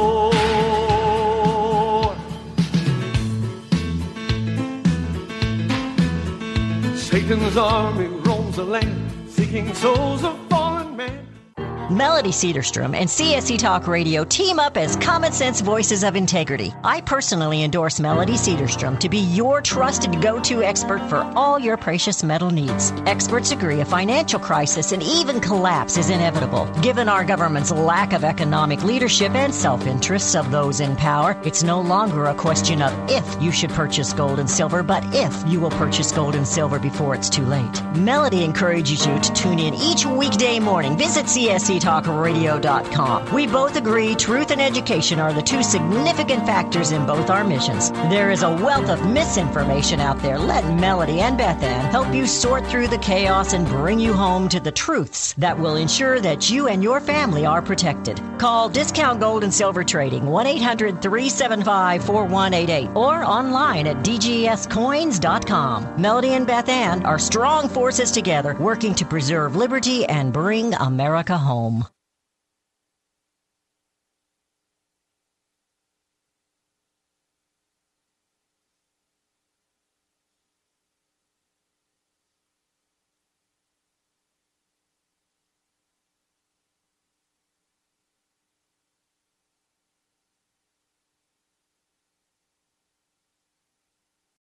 Satan's army roams the land, seeking souls of fallen men. Melody Cedarstrom and C S C Talk Radio team up as common sense voices of integrity. I personally endorse Melody Cedarstrom to be your trusted go-to expert for all your precious metal needs. Experts agree a financial crisis and even collapse is inevitable. Given our government's lack of economic leadership and self-interests of those in power, it's no longer a question of if you should purchase gold and silver, but if you will purchase gold and silver before it's too late. Melody encourages you to tune in each weekday morning. Visit C S C C Talk Radio dot com. We both agree truth and education are the two significant factors in both our missions. There is a wealth of misinformation out there. Let Melody and Beth Ann help you sort through the chaos and bring you home to the truths that will ensure that you and your family are protected. Call Discount Gold and Silver Trading, one eight hundred three seven five four one eight eight, or online at D G S coins dot com. Melody and Beth Ann are strong forces together working to preserve liberty and bring America home.